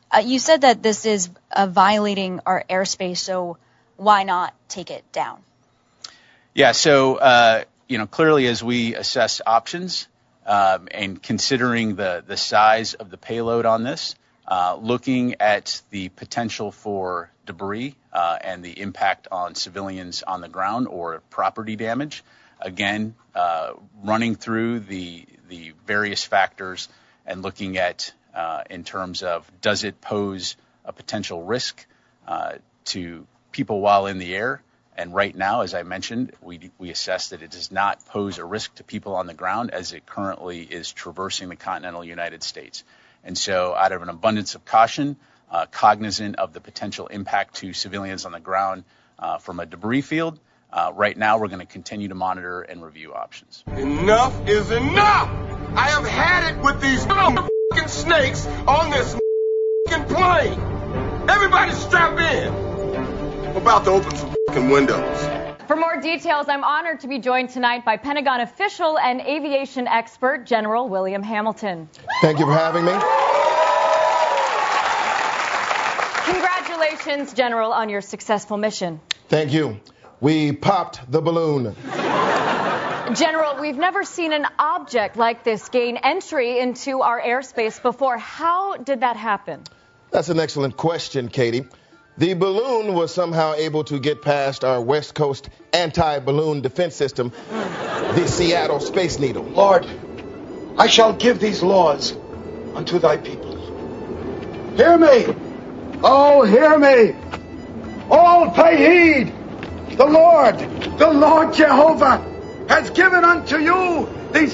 You said that this is violating our airspace, so why not take it down? Yeah, so, clearly as we assess options and considering the size of the payload on this, looking at the potential for debris and the impact on civilians on the ground or property damage, again, running through the various factors and looking at in terms of does it pose a potential risk to people while in the air. And right now, as I mentioned, we assess that it does not pose a risk to people on the ground as it currently is traversing the continental United States. And so out of an abundance of caution, cognizant of the potential impact to civilians on the ground from a debris field, right now we're going to continue to monitor and review options. Enough is enough! I have had it with these fucking snakes on this fucking plane! Everybody strap in! I'm about to open some fucking windows. For more details, I'm honored to be joined tonight by Pentagon official and aviation expert General William Hamilton. Thank you for having me. Congratulations, General, on your successful mission. Thank you. We popped the balloon. General, we've never seen an object like this gain entry into our airspace before. How did that happen? That's an excellent question, Katie. The balloon was somehow able to get past our West Coast anti-balloon defense system, the Seattle Space Needle. Lord, I shall give these laws unto thy people. Hear me! Oh, hear me! All pay heed! The Lord Jehovah, has given unto you these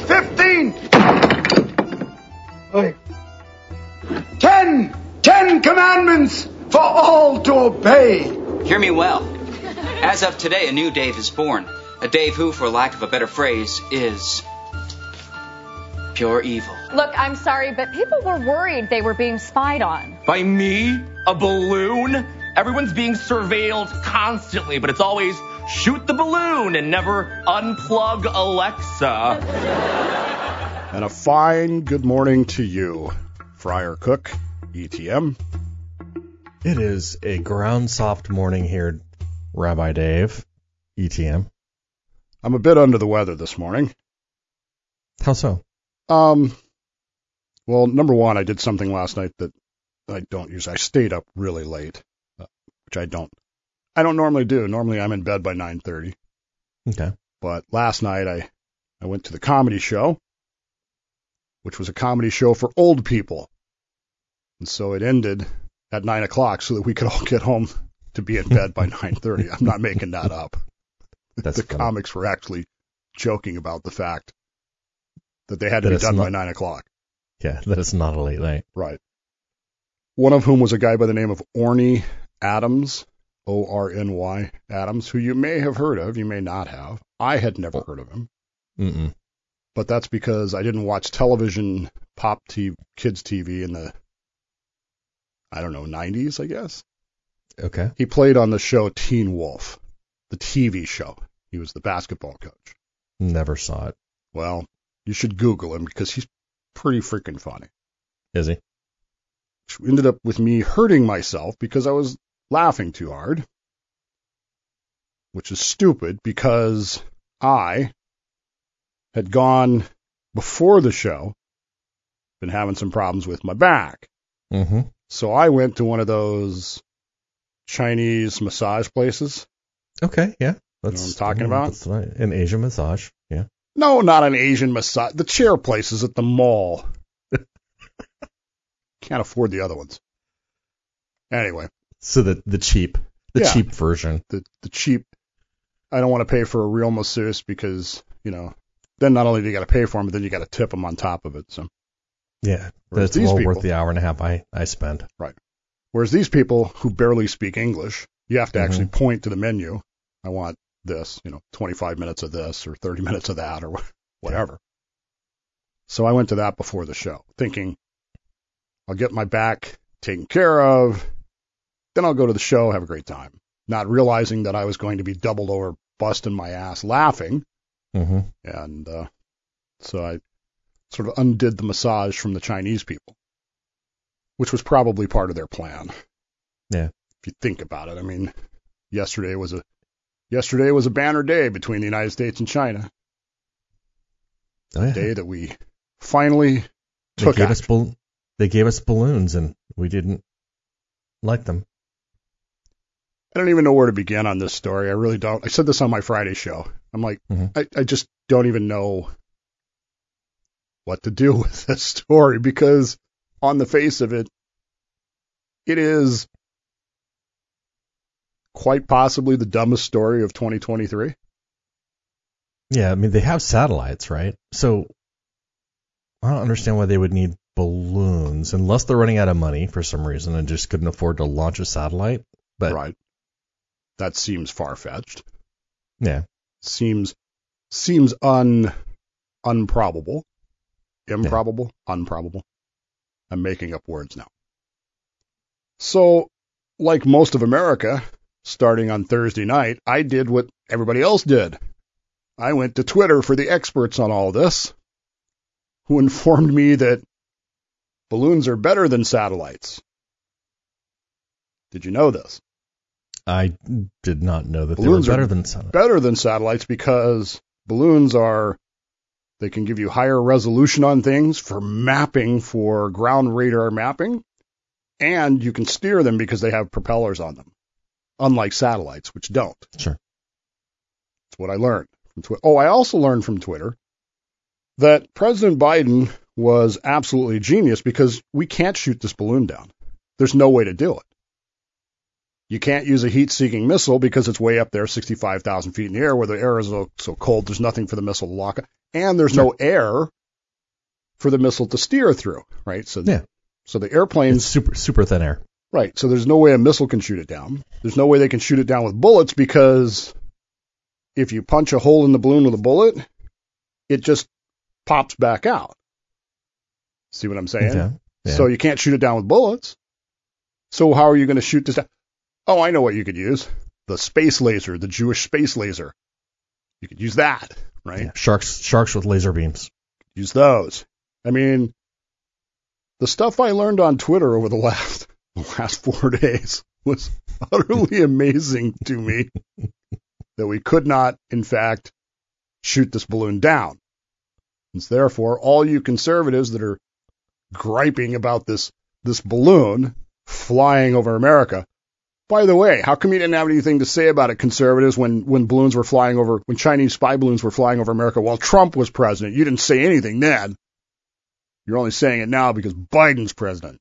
10 commandments for all to obey. Hear me well. As of today, a new Dave is born. A Dave who, for lack of a better phrase, is pure evil. Look, I'm sorry, but people were worried they were being spied on. By me? A balloon? Everyone's being surveilled constantly, but it's always shoot the balloon and never unplug Alexa. And a fine good morning to you, Friar Cook, ETM. It is a ground soft morning here, Rabbi Dave, ETM. I'm a bit under the weather this morning. How so? Well, number one, I did something last night that I don't use. I stayed up really late, which I don't normally do. Normally I'm in bed by 9:30. Okay. But last night I went to the comedy show, which was a comedy show for old people. And so it ended at 9 o'clock so that we could all get home to be in bed by 9:30. I'm not making that up. That's the funny. comics were actually joking about the fact that they had to be done by 9 o'clock. Yeah, that is not a late night. Right. One of whom was a guy by the name of Orny Adams, O-R-N-Y Adams, who you may have heard of, you may not have. I had never heard of him. Mm-mm. But that's because I didn't watch television, pop TV, kids TV in the, 90s, I guess. Okay. He played on the show Teen Wolf, the TV show. He was the basketball coach. Never saw it. Well, you should Google him because he's pretty freaking funny. Is he? Which ended up with me hurting myself because I was laughing too hard, which is stupid because I had gone before the show, been having some problems with my back. Mm-hmm. So I went to one of those Chinese massage places. Okay, yeah. That's, you know what I'm talking about? That's right. An Asian massage, yeah. No, not an Asian massage. The chair places at the mall. Can't afford the other ones. Anyway. So the cheap version. The cheap. I don't want to pay for a real masseuse because, then not only do you got to pay for them, but then you got to tip them on top of it. So. Yeah, that's well worth the hour and a half I spend. Right. Whereas these people who barely speak English, you have to actually point to the menu. I want this, 25 minutes of this or 30 minutes of that or whatever. So I went to that before the show, thinking I'll get my back taken care of, then I'll go to the show, have a great time. Not realizing that I was going to be doubled over, busting my ass, laughing. Mm-hmm. And so I sort of undid the massage from the Chinese people, which was probably part of their plan. Yeah. If you think about it, I mean, yesterday was a banner day between the United States and China. Oh, yeah. The day that we finally took action. They gave us balloons, and we didn't like them. I don't even know where to begin on this story. I really don't. I said this on my Friday show. I'm like, I just don't even know what to do with this story, because on the face of it, it is quite possibly the dumbest story of 2023. Yeah, I mean, they have satellites, right? So I don't understand why they would need balloons, unless they're running out of money for some reason and just couldn't afford to launch a satellite. But right. That seems far-fetched. Yeah. Seems unprobable. Improbable? Yeah. Unprobable. I'm making up words now. So, like most of America, starting on Thursday night, I did what everybody else did. I went to Twitter for the experts on all this, who informed me that balloons are better than satellites. Did you know this? I did not know that balloons they were better than satellites. Better than satellites because balloons they can give you higher resolution on things for mapping, for ground radar mapping, and you can steer them because they have propellers on them, unlike satellites, which don't. Sure. That's what I learned from Twitter. Oh, I also learned from Twitter that President Biden was absolutely genius because we can't shoot this balloon down. There's no way to do it. You can't use a heat-seeking missile because it's way up there, 65,000 feet in the air, where the air is so cold there's nothing for the missile to lock up. And there's no air for the missile to steer through, right? So the airplane's it's super thin air. Right, so there's no way a missile can shoot it down. There's no way they can shoot it down with bullets because if you punch a hole in the balloon with a bullet, it just pops back out. See what I'm saying? Yeah. Yeah. So you can't shoot it down with bullets. So how are you going to shoot this down? Oh, I know what you could use. The space laser, the Jewish space laser. You could use that, right? Yeah. Sharks with laser beams. Use those. I mean, the stuff I learned on Twitter over the last 4 days was utterly amazing to me that we could not, in fact, shoot this balloon down. And therefore, all you conservatives that are griping about this balloon flying over America. By the way, how come you didn't have anything to say about it, conservatives, when balloons were flying over, when Chinese spy balloons were flying over America while Trump was president? You didn't say anything then. You're only saying it now because Biden's president.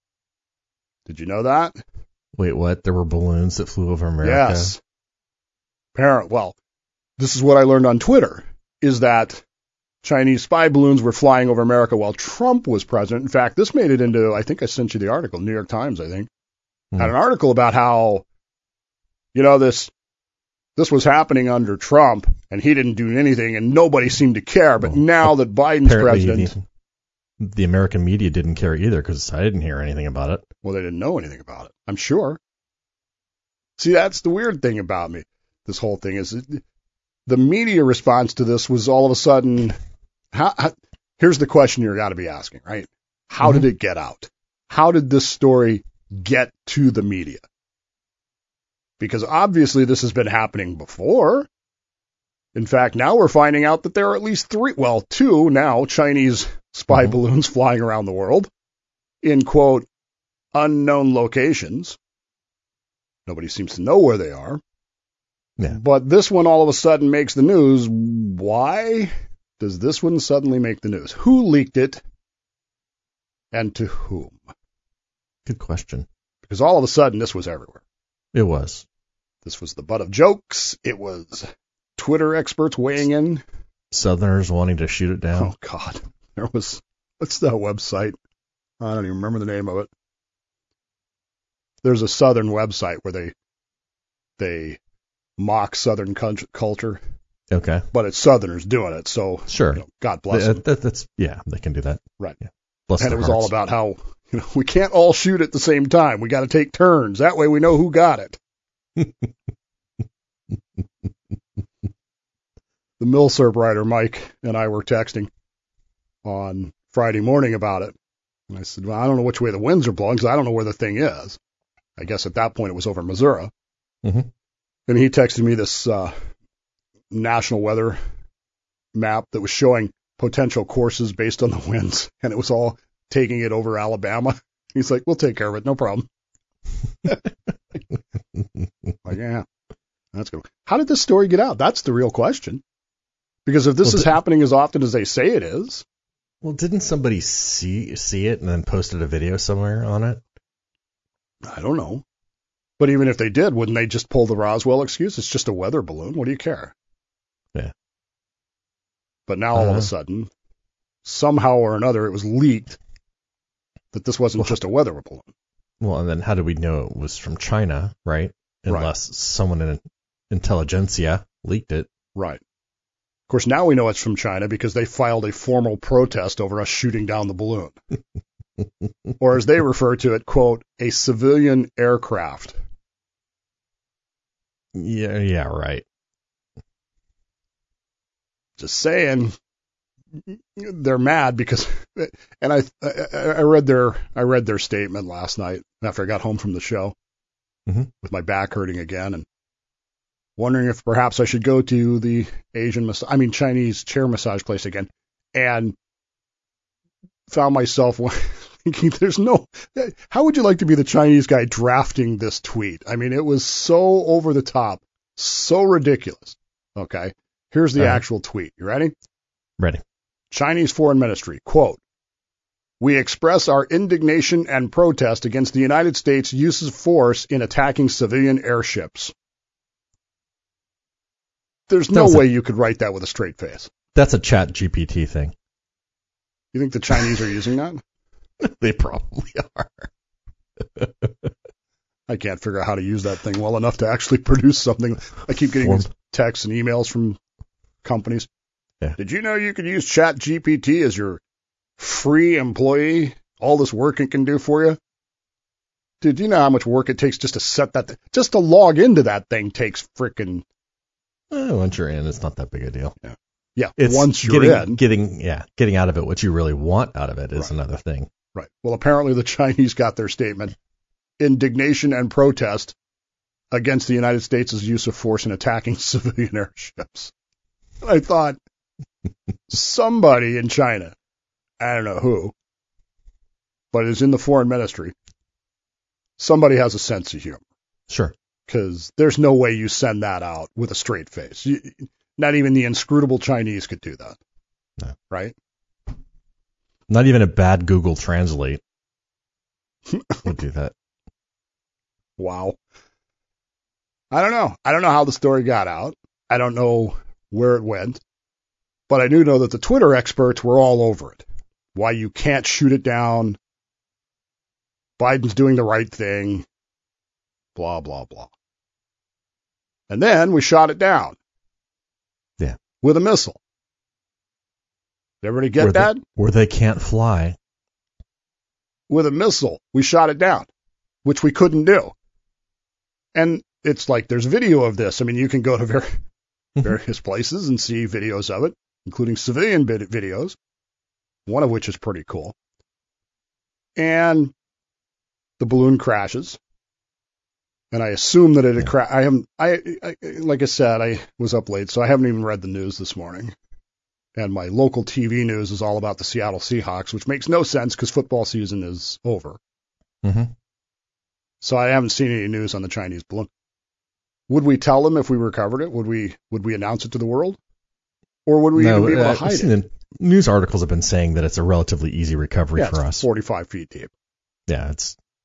Did you know that? Wait, what? There were balloons that flew over America? Yes. Well, this is what I learned on Twitter, is that Chinese spy balloons were flying over America while Trump was president. In fact, this made it into, I think I sent you the article, New York Times, I think. Had an article about how, this was happening under Trump, and he didn't do anything, and nobody seemed to care. But now that Biden's president... The American media didn't care either, because I didn't hear anything about it. Well, they didn't know anything about it, I'm sure. See, that's the weird thing about me. This whole thing is the media response to this was all of a sudden... here's the question you've got to be asking, right? How did it get out? How did this story get to the media? Because obviously this has been happening before. In fact, now we're finding out that there are at least two now Chinese spy balloons flying around the world in, quote, unknown locations. Nobody seems to know where they are. Yeah. But this one all of a sudden makes the news. Why does this one suddenly make the news? Who leaked it and to whom? Good question. Because all of a sudden, this was everywhere. It was. This was the butt of jokes. It was Twitter experts weighing in. Southerners wanting to shoot it down. Oh, God. What's that website? I don't even remember the name of it. There's a Southern website where they mock Southern culture. Okay. But it's Southerners doing it, so sure. God bless them. They can do that. Right. Yeah. Bless and it was hearts. all about how we can't all shoot at the same time. We got to take turns. That way we know who got it. The Milsurp writer, Mike, and I were texting on Friday morning about it. And I said, well, I don't know which way the winds are blowing because I don't know where the thing is. I guess at that point it was over Missouri. Mm-hmm. And he texted me this national weather map that was showing potential courses based on the winds, and it was all taking it over Alabama. He's like, we'll take care of it, no problem. Like, yeah, that's good. How did this story get out? That's the real question. Because if this is happening as often as they say it is. Well, didn't somebody see it and then posted a video somewhere on it? I don't know. But even if they did, wouldn't they just pull the Roswell excuse? It's just a weather balloon. What do you care? Yeah. But now all of a sudden, somehow or another, it was leaked that this wasn't just a weather balloon. Well, and then how did we know it was from China, right? Unless someone in intelligentsia leaked it. Right. Of course, now we know it's from China because they filed a formal protest over us shooting down the balloon. Or as they refer to it, quote, a civilian aircraft. Yeah, right. Just saying, they're mad because, and I read their statement last night after I got home from the show with my back hurting again and wondering if perhaps I should go to the Chinese chair massage place again, and found myself thinking, how would you like to be the Chinese guy drafting this tweet? I mean, it was so over the top, so ridiculous. Okay. Here's the actual tweet. You ready? Ready. Chinese Foreign Ministry, quote, we express our indignation and protest against the United States' use of force in attacking civilian airships. There's no way you could write that with a straight face. That's a Chat GPT thing. You think the Chinese are using that? They probably are. I can't figure out how to use that thing well enough to actually produce something. I keep getting these texts and emails from companies. Yeah. Did you know you could use Chat GPT as your free employee? All this work it can do for you? Dude, do you know how much work it takes just to set that? Just to log into that thing takes frickin'. Once you're in, it's not that big a deal. Yeah. It's once you're in. Getting out of it what you really want out of it is another thing. Right. Well, apparently the Chinese got their statement. Indignation and protest against the United States' use of force in attacking civilian airships. And I thought, somebody in China, I don't know who, but it's in the foreign ministry, somebody has a sense of humor. Sure. Because there's no way you send that out with a straight face. Not even the inscrutable Chinese could do that. No. Right? Not even a bad Google Translate would do that. Wow. I don't know. I don't know how the story got out. I don't know where it went. But I do know that the Twitter experts were all over it. Why you can't shoot it down. Biden's doing the right thing. Blah, blah, blah. And then we shot it down. Yeah. With a missile. Did everybody get that? Where they can't fly. With a missile, we shot it down, which we couldn't do. And it's like there's video of this. I mean, you can go to various places and see videos of it, including civilian videos, one of which is pretty cool. And the balloon crashes. And I assume that it had crashed. Like I said, I was up late, so I haven't even read the news this morning. And my local TV news is all about the Seattle Seahawks, which makes no sense because football season is over. Mm-hmm. So I haven't seen any news on the Chinese balloon. Would we tell them if we recovered it? Would we announce it to the world? Or would we even be able to hide it? News articles have been saying that it's a relatively easy recovery for us. 45 feet deep. Yeah,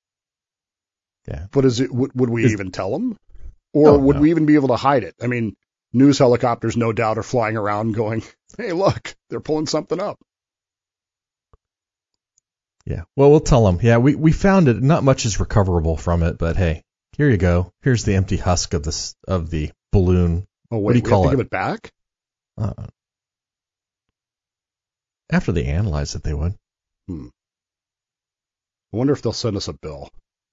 But would we even tell them? Or would we even be able to hide it? I mean, news helicopters no doubt are flying around going, hey, look, they're pulling something up. Yeah, well, we'll tell them. Yeah, we found it. Not much is recoverable from it, but hey, here you go. Here's the empty husk of the balloon. Oh, wait, what do you call it? Give it back? After they analyze it, they would. I wonder if they'll send us a bill.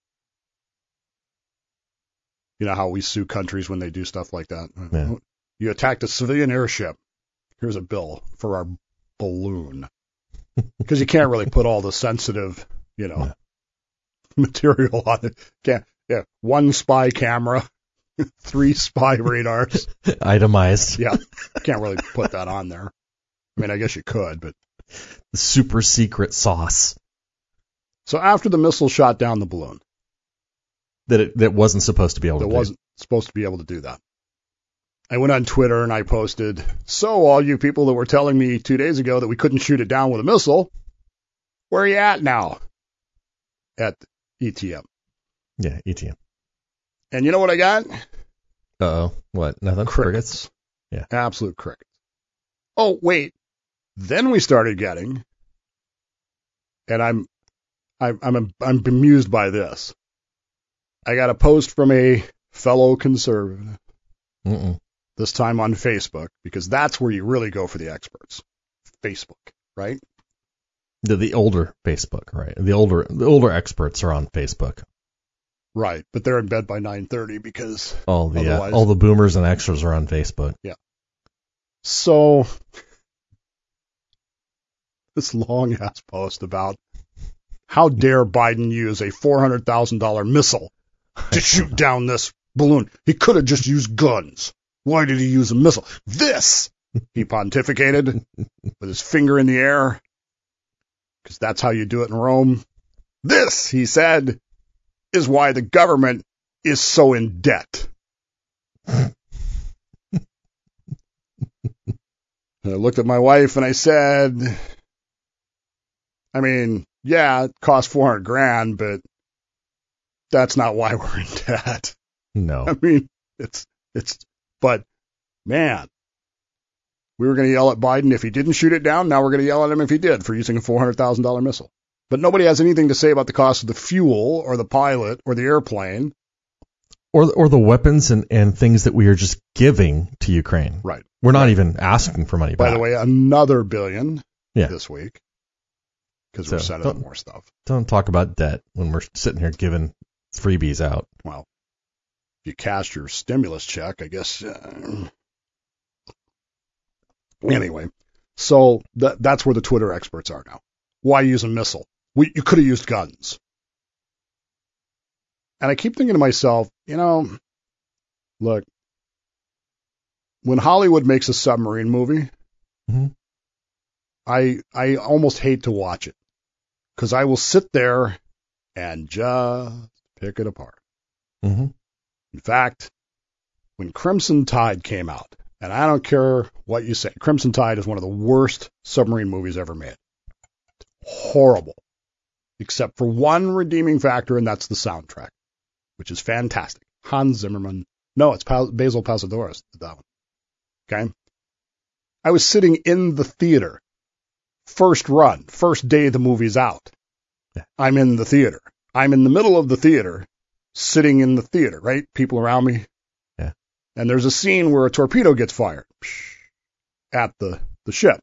You know how we sue countries when they do stuff like that? Yeah. You attacked a civilian airship. Here's a bill for our balloon. Because you can't really put all the sensitive, material on it. One spy camera, 3 spy radars. Itemized. Yeah, can't really put that on there. I mean, I guess you could, but. The super secret sauce. So after the missile shot down the balloon. That wasn't supposed to be able to do. That wasn't supposed to be able to do that. I went on Twitter and I posted, so all you people that were telling me 2 days ago that we couldn't shoot it down with a missile, where are you at now? At ETM. Yeah, ETM. And you know what I got? Uh-oh. What? Nothing? Crickets. Yeah. Absolute crickets. Oh, wait. Then we started getting, and I'm bemused by this. I got a post from a fellow conservative. This time on Facebook, because that's where you really go for the experts. Facebook, right? The older Facebook, right? The older experts are on Facebook. Right, but they're in bed by 9:30 because all the boomers and extras are on Facebook. Yeah. So this long ass post about how dare Biden use a $400,000 missile to shoot down this balloon? He could have just used guns. Why did he use a missile? This, he pontificated with his finger in the air, because that's how you do it in Rome. This, he said, is why the government is so in debt. I looked at my wife and I said, I mean, yeah, it cost $400,000, but that's not why we're in debt. No. I mean, but man, we were going to yell at Biden if he didn't shoot it down. Now we're going to yell at him if he did for using a $400,000 missile. But nobody has anything to say about the cost of the fuel or the pilot or the airplane. Or the weapons and things that we are just giving to Ukraine. Right. We're not even asking for money back. By the way, another $1 billion this week. Because we're sending them more stuff. Don't talk about debt when we're sitting here giving freebies out. Well, if you cash your stimulus check, I guess. Anyway, so that's where the Twitter experts are now. Why use a missile? You could have used guns. And I keep thinking to myself, look, when Hollywood makes a submarine movie, I almost hate to watch it. Because I will sit there and just pick it apart. In fact, when Crimson Tide came out, and I don't care what you say, Crimson Tide is one of the worst submarine movies ever made. Horrible. Except for one redeeming factor, and that's the soundtrack, which is fantastic. Hans Zimmerman. No, it's Basil Pasadores did that one. Okay? I was sitting in the theater. First run, first day the movie's out. I'm in the theater. I'm in the middle of the theater, sitting in the theater, right? People around me. Yeah. And there's a scene where a torpedo gets fired at the ship.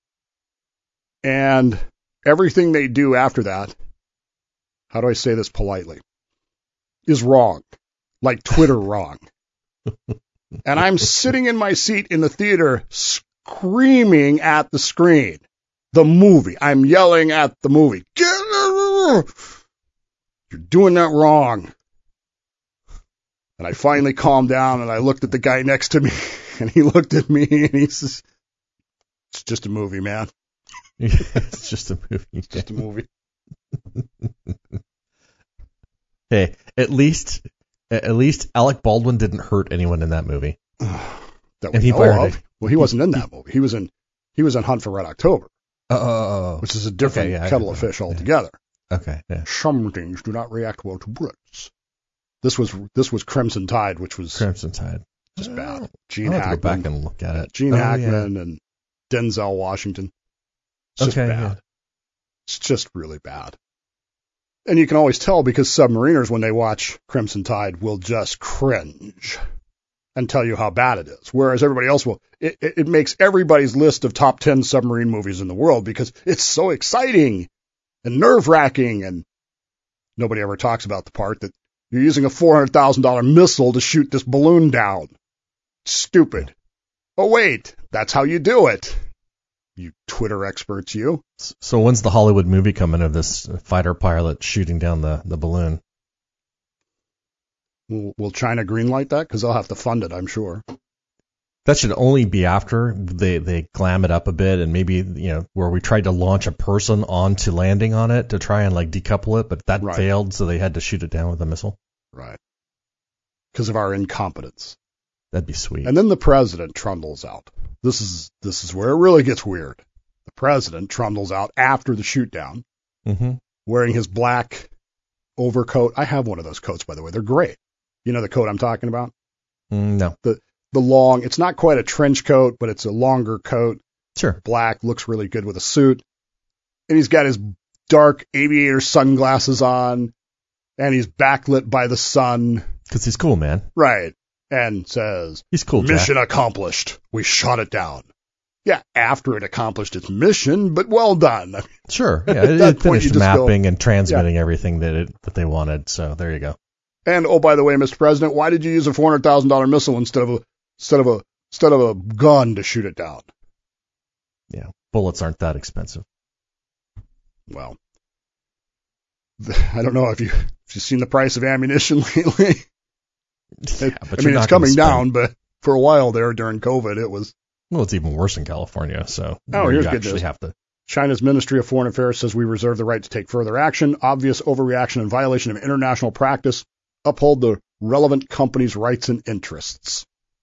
And everything they do after that, how do I say this politely, is wrong. Like Twitter wrong. And I'm sitting in my seat in the theater screaming at the screen. The movie. I'm yelling at the movie. You're doing that wrong. And I finally calmed down and I looked at the guy next to me and he looked at me and he says, it's just a movie, man. It's just a movie. It's just a movie. Hey, at least Alec Baldwin didn't hurt anyone in that movie. That we know of. Well, he wasn't in that movie. He was in Hunt for Red October. Which is a different kettle of fish altogether. Okay. Yeah. Some things do not react well to bullets. This was Crimson Tide, which was Crimson Tide. Just bad. Gene Hackman. Go back and look at it. Gene Hackman and Denzel Washington. It's just bad. Yeah. It's just really bad. And you can always tell because submariners, when they watch Crimson Tide, will just cringe and tell you how bad it is. Whereas everybody else will. It makes everybody's list of top 10 submarine movies in the world because it's so exciting and nerve-wracking, and nobody ever talks about the part that you're using a $400,000 missile to shoot this balloon down. Stupid. Oh, wait, that's how you do it. You Twitter experts, you. So when's the Hollywood movie coming of this fighter pilot shooting down the balloon? Will China greenlight that? Because they'll have to fund it, I'm sure. That should only be after they glam it up a bit, and maybe, where we tried to launch a person onto landing on it to try and like decouple it, but that failed, so they had to shoot it down with a missile. Right. Because of our incompetence. That'd be sweet. And then the president trundles out. This is where it really gets weird. The president trundles out after the shoot down, wearing his black overcoat. I have one of those coats, by the way. They're great. You know the coat I'm talking about? No. The long, it's not quite a trench coat, but it's a longer coat. Sure. Black, looks really good with a suit. And he's got his dark aviator sunglasses on, and he's backlit by the sun. Because he's cool, man. Right. And says, he's cool, mission Jack. accomplished. We shot it down. Yeah, after it accomplished its mission, but well done. Sure. Yeah, it finished mapping and transmitting everything that they wanted. So there you go. And, oh, by the way, Mr. President, why did you use a $400,000 missile instead of a gun to shoot it down? Yeah, bullets aren't that expensive. Well, I don't know if you've seen the price of ammunition lately. Yeah, but it's coming down, but for a while there during COVID, it was. Well, it's even worse in California. So here's you good actually news. have to. China's Ministry of Foreign Affairs says we reserve the right to take further action. Obvious overreaction and violation of international practice. Uphold the relevant company's rights and interests.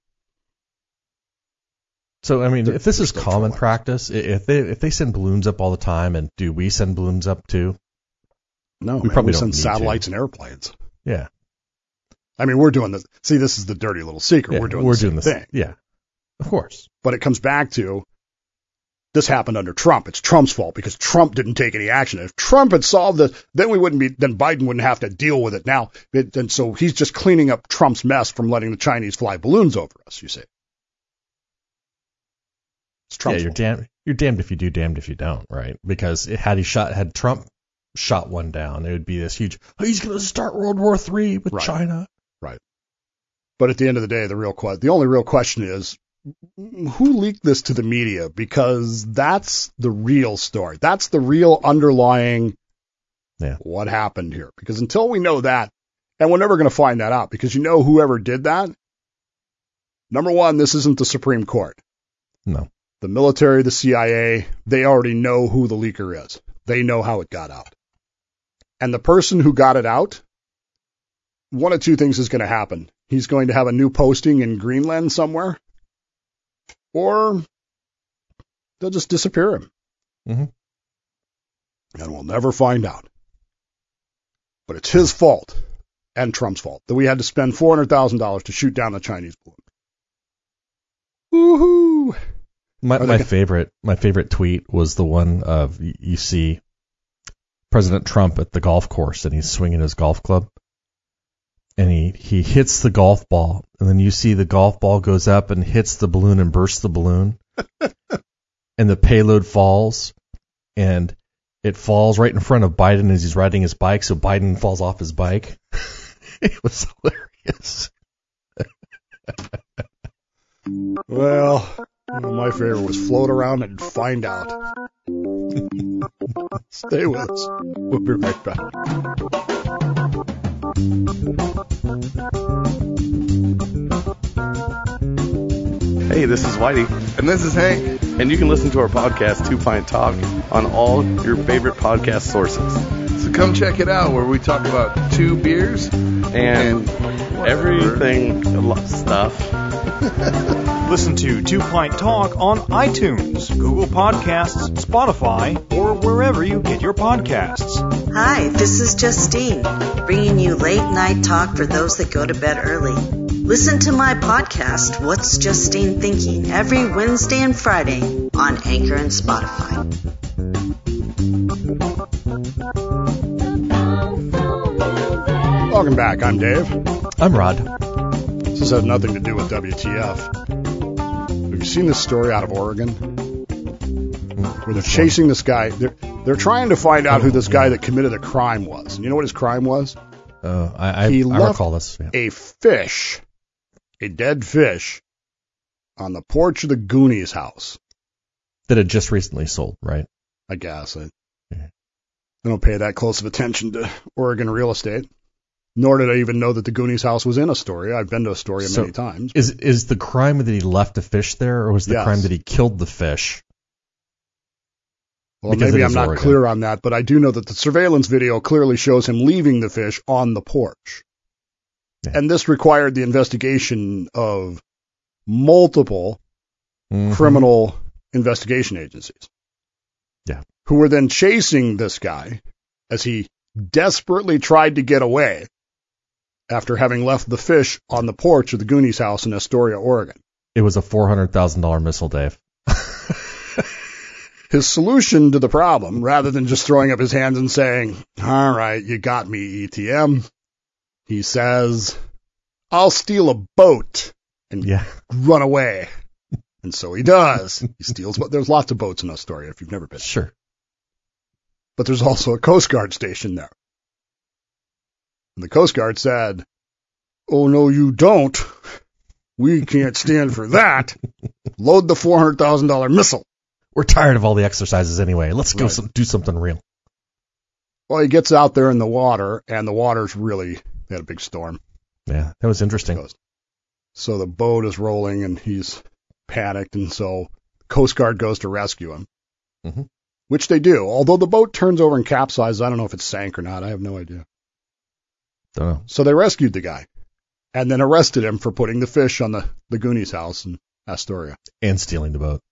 So, I mean, if this is common practice, if they send balloons up all the time, and do we send balloons up too? No, we send satellites and airplanes. Yeah. I mean, we're doing this. See, this is the dirty little secret. Yeah, we're doing the same thing. Yeah, of course. But it comes back to, this happened under Trump. It's Trump's fault because Trump didn't take any action. If Trump had solved this, then Biden wouldn't have to deal with it now. And so he's just cleaning up Trump's mess from letting the Chinese fly balloons over us, you see. It's Trump's fault. You're damned if you do, damned if you don't, right? Because had Trump shot one down, it would be this huge, he's going to start World War III with China. Right. But at the end of the day, the only real question is, who leaked this to the media? Because that's the real story. That's the real underlying what happened here. Because until we know that, and we're never going to find that out, because whoever did that, number one, this isn't the Supreme Court. No. The military, the CIA, they already know who the leaker is. They know how it got out. And the person who got it out, one of two things is going to happen. He's going to have a new posting in Greenland somewhere, or they'll just disappear him. And we'll never find out. But it's his fault and Trump's fault that we had to spend $400,000 to shoot down the Chinese balloon. Woohoo! My favorite tweet was the one of, you see President Trump at the golf course, and he's swinging his golf club, and he hits the golf ball, and then you see the golf ball goes up and hits the balloon and bursts the balloon, and the payload falls, and it falls right in front of Biden as he's riding his bike, so Biden falls off his bike. It was hilarious. Well, my favorite was float around and find out. Stay with us. We'll be right back. Hey, this is Whitey. And this is Hank. And you can listen to our podcast, 2 Pint Talk, on all your favorite podcast sources. So come check it out, where we talk about 2 beers and everything stuff. Listen to 2 Pint Talk on iTunes, Google Podcasts, Spotify, or wherever you get your podcasts. Hi, this is Justine, bringing you late night talk for those that go to bed early. Listen to my podcast, What's Justine Thinking, every Wednesday and Friday on Anchor and Spotify. Welcome back. I'm Dave. I'm Rod. This has nothing to do with WTF. Have you seen this story out of Oregon? Where they're chasing this guy. They're trying to find out who this guy that committed the crime was. And you know what his crime was? I recall this. Yeah. A fish, a dead fish, on the porch of the Goonies house. That had just recently sold, right? I guess. I don't pay that close of attention to Oregon real estate. Nor did I even know that the Goonies house was in Astoria. I've been to Astoria many times. Is the crime that he left a fish there, or was the crime that he killed the fish? Well, maybe I'm not clear on that, but I do know that the surveillance video clearly shows him leaving the fish on the porch. Yeah. And this required the investigation of multiple criminal investigation agencies. Yeah. Who were then chasing this guy as he desperately tried to get away after having left the fish on the porch of the Goonies house in Astoria, Oregon. It was a $400,000 missile, Dave. His solution to the problem, rather than just throwing up his hands and saying, all right, you got me, ETM, he says, I'll steal a boat and run away. And so he does. He steals, but there's lots of boats in Astoria if you've never been. Sure. But there's also a Coast Guard station there. And the Coast Guard said, oh, no, you don't. We can't stand for that. Load the $400,000 missile. We're tired of all the exercises anyway. Let's go do something real. Well, he gets out there in the water, and the water's really, they had a big storm. Yeah, that was interesting. So the boat is rolling, and he's panicked, and so Coast Guard goes to rescue him. Mm-hmm. Which they do. Although the boat turns over and capsizes, I don't know if it sank or not. I have no idea. Don't know. So they rescued the guy, and then arrested him for putting the fish on the Goonies house in Astoria. And stealing the boat.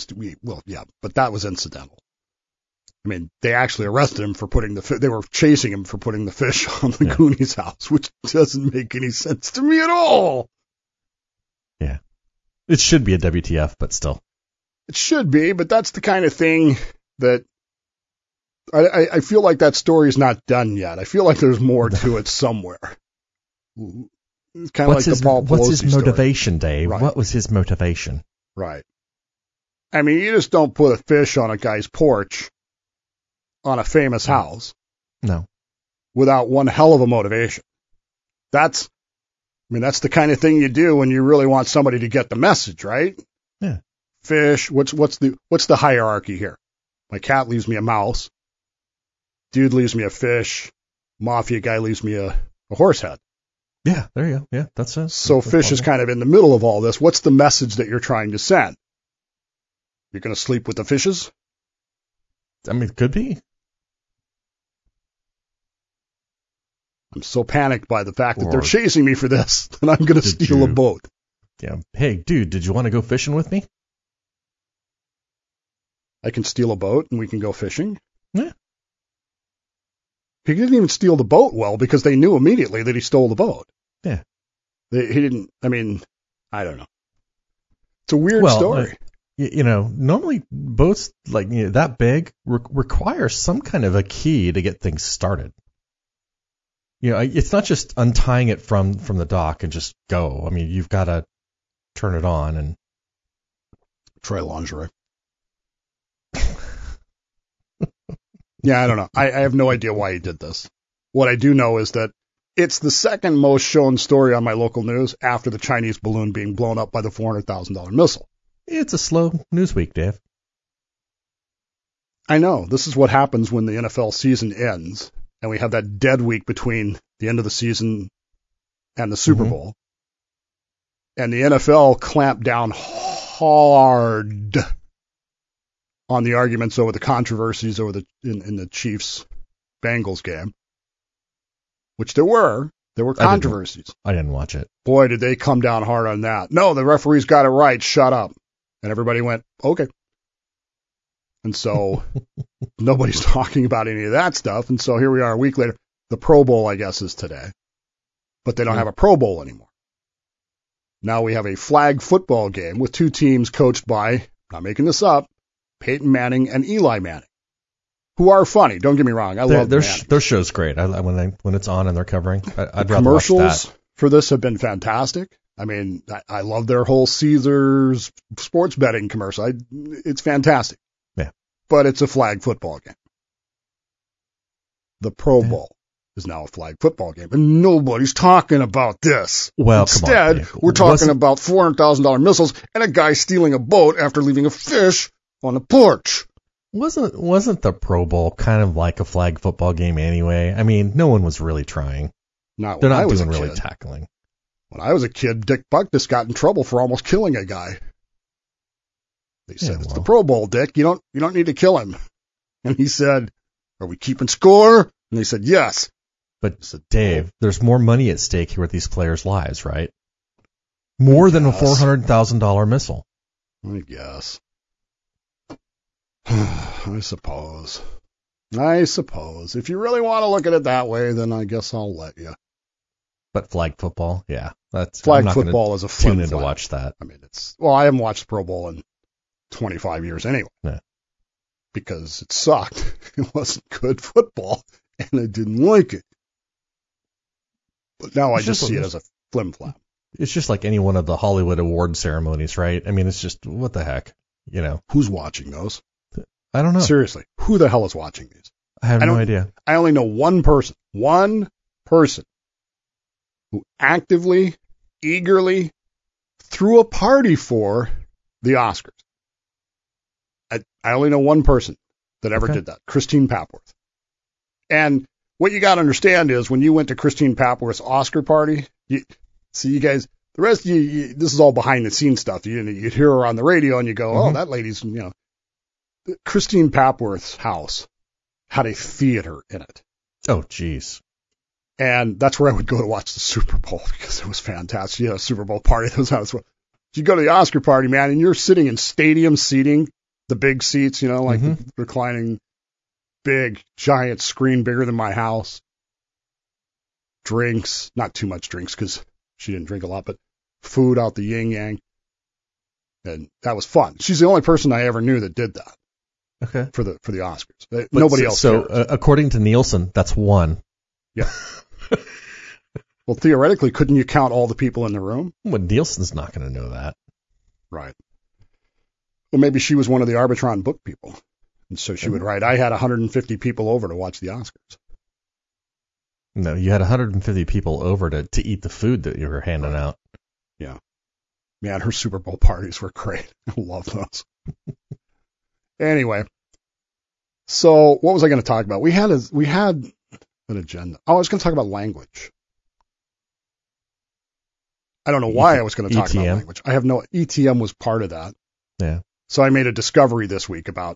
But that was incidental. I mean, they actually arrested him for putting they were chasing him for putting the fish on the Goonies house, which doesn't make any sense to me at all. Yeah. It should be a WTF, but still. It should be, but that's the kind of thing that I feel like that story's not done yet. I feel like there's more to it somewhere. It's kind of like the Paul Pelosi What's his motivation, story. Dave? Right. What was his motivation? Right. I mean, you just don't put a fish on a guy's porch on a famous house. No. Without one hell of a motivation. That's the kind of thing you do when you really want somebody to get the message, right? Yeah. Fish, what's the hierarchy here? My cat leaves me a mouse. Dude leaves me a fish. Mafia guy leaves me a horse head. Yeah, there you go. Yeah, that's it. So fish is kind of in the middle of all this. What's the message that you're trying to send? You're going to sleep with the fishes? I mean, it could be. I'm so panicked by the fact that they're chasing me for this that I'm going to steal a boat. Yeah. Hey, dude, did you want to go fishing with me? I can steal a boat and we can go fishing. Yeah. He didn't even steal the boat well because they knew immediately that he stole the boat. Yeah. He didn't, I don't know. It's a weird story. Normally boats like that big require some kind of a key to get things started. It's not just untying it from the dock and just go. I mean, you've got to turn it on and try lingerie. Yeah, I don't know. I have no idea why he did this. What I do know is that it's the second most shown story on my local news after the Chinese balloon being blown up by the $400,000 missile. It's a slow news week, Dave. I know. This is what happens when the NFL season ends and we have that dead week between the end of the season and the Super Bowl. And the NFL clamped down hard on the arguments over the controversies over in the Chiefs-Bengals game, which there were controversies. I didn't watch it. Boy, did they come down hard on that. No, the referees got it right. Shut up. And everybody went, okay. And so nobody's talking about any of that stuff. And so here we are a week later. The Pro Bowl, I guess, is today. But they don't have a Pro Bowl anymore. Now we have a flag football game with two teams coached by, not making this up, Peyton Manning and Eli Manning, who are funny. Don't get me wrong. I love their show's great. When it's on and they're covering, I'd rather watch commercials that. For this have been fantastic. I mean, I love their whole Caesars sports betting commercial. It's fantastic. Yeah. But it's a flag football game. The Pro Bowl is now a flag football game, and nobody's talking about this. Well, instead, we're talking about $400,000 missiles and a guy stealing a boat after leaving a fish on the porch. Wasn't the Pro Bowl kind of like a flag football game anyway? I mean, no one was really trying. They're not doing really tackling. When I was a kid, Dick Buckness got in trouble for almost killing a guy. They said, it's the Pro Bowl, Dick. You don't need to kill him. And he said, are we keeping score? And they said, yes. But Dave, there's more money at stake here with these players' lives, right? More than a $400,000 missile. I guess. I suppose. If you really want to look at it that way, then I guess I'll let you. But flag football, yeah, flag football is a fun tune in to watch that. I mean, I haven't watched the Pro Bowl in 25 years anyway, because it sucked. It wasn't good football, and I didn't like it. But now I just see it as a flim-flam. It's just like any one of the Hollywood award ceremonies, right? I mean, it's just, what the heck, Who's watching those? I don't know. Seriously, who the hell is watching these? I have no idea. I only know one person who actively, eagerly threw a party for the Oscars. I only know one person that ever did that, Christine Papworth. And what you got to understand is when you went to Christine Papworth's Oscar party, you guys, the rest of you, this is all behind the scenes stuff. You'd hear her on the radio and you go, oh, that lady's, Christine Papworth's house had a theater in it. Oh, geez. And that's where I would go to watch the Super Bowl because it was fantastic. Super Bowl party. You go to the Oscar party, man, and you're sitting in stadium seating, the big seats, the reclining, big, giant screen bigger than my house. Drinks, not too much drinks because she didn't drink a lot, but food out the yin yang. And that was fun. She's the only person I ever knew that did that. Okay. For the Oscars. Nobody else. So according to Nielsen, that's one. Yeah. Well, theoretically, couldn't you count all the people in the room? Well, Nielsen's not going to know that. Right. Well, maybe she was one of the Arbitron book people. And so she would write, I had 150 people over to watch the Oscars. No, you had 150 people over to eat the food that you were handing out. Yeah. Man, her Super Bowl parties were great. I love those. Anyway, so what was I going to talk about? We had an agenda. Oh, I was going to talk about language. I don't know why I was going to talk about language. I have no ETM was part of that. Yeah. So I made a discovery this week about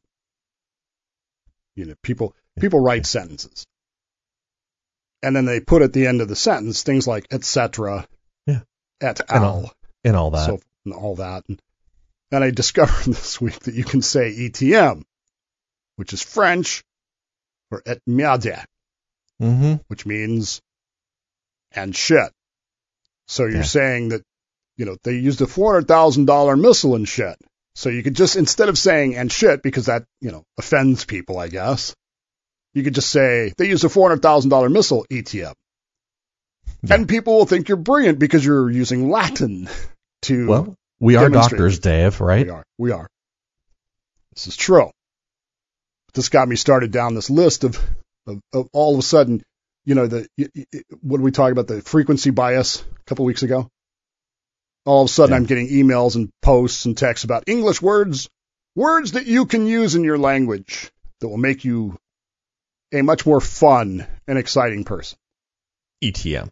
people write sentences. And then they put at the end of the sentence things like etc. Yeah. Et al. And all that. So and all that. And I discovered this week that you can say ETM, which is French for et merde, which means and shit. So you're saying that, they used a $400,000 missile and shit. So you could just, instead of saying and shit, because that, offends people, I guess, you could just say they used a $400,000 missile, ETM. Yeah. And people will think you're brilliant because you're using Latin to. Well, we are doctors, Dave, right? We are. This is true. This got me started down this list of all of a sudden, what did we talk about, the frequency bias a couple weeks ago? All of a sudden I'm getting emails and posts and texts about English words that you can use in your language that will make you a much more fun and exciting person. ETM.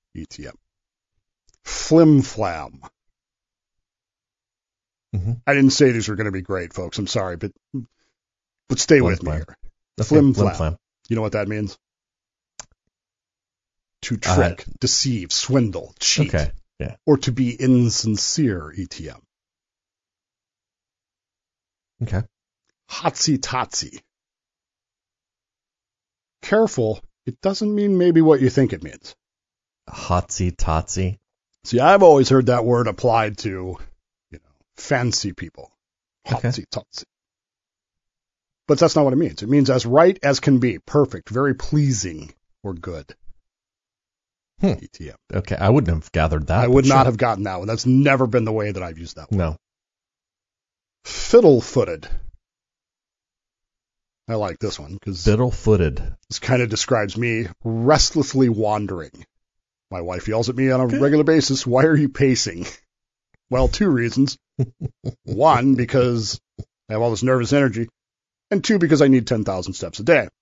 Flim-flam. I didn't say these were going to be great, folks. I'm sorry, but stay with me here. Flim-flam. You know what that means? To trick, deceive, swindle, cheat, or to be insincere, ETM. Okay. Hotsy-totsy. Careful, it doesn't mean maybe what you think it means. Hotsy-totsy? See, I've always heard that word applied to, fancy people. Hotsy-totsy. But that's not what it means. It means as right as can be, perfect, very pleasing, or good. ETM. Okay, I wouldn't have gathered that. I would not have gotten that one. That's never been the way that I've used that one. No. Fiddle-footed. I like this one because fiddle-footed. This kind of describes me restlessly wandering. My wife yells at me on a regular basis, "Why are you pacing?" Well, two reasons. One, because I have all this nervous energy. And 2, because I need 10,000 steps a day.